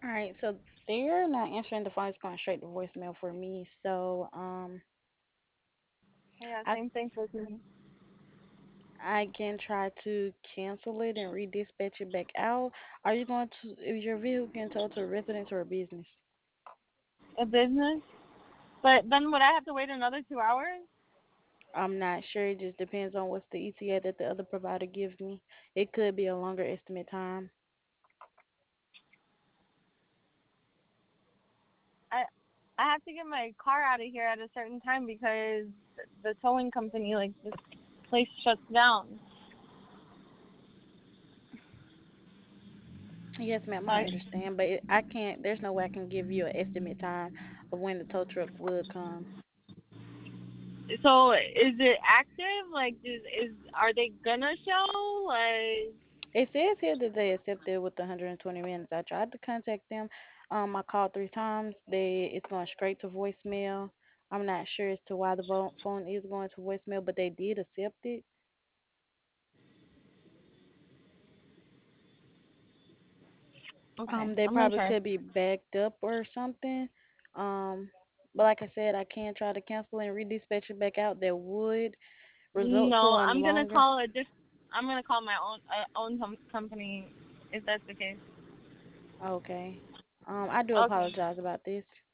All right, so they're not answering the phone. It's going straight to voicemail for me. So Yeah, I same thing for me. I can try to cancel it and redispatch it back out. Are you going to? Is your vehicle getting towed to a residence or a business? A business, but then would I have to wait another 2 hours? I'm not sure. It just depends on what's the ETA that the other provider gives me. It could be a longer estimate time. I I have to get my car out of here at a certain time because the towing company, like, this place shuts down. Yes, ma'am, I Like, understand, but I can't. There's no way I can give you an estimate time of when the tow truck would come. so is it active? Like, is are they gonna show? Like, It says here that they accepted with the 120 minutes. I tried to contact them. I called 3 times. It's going straight to voicemail. I'm not sure as to why the phone is going to voicemail, but they did accept it. okay, They I'm gonna probably try. could be backed up or something. Um, but like I said, I can try to cancel and redispatch it back out. That would result to No, a I'm gonna longer. call a diff. I'm gonna call my own company if that's the case. Okay. I do Okay. apologize about this.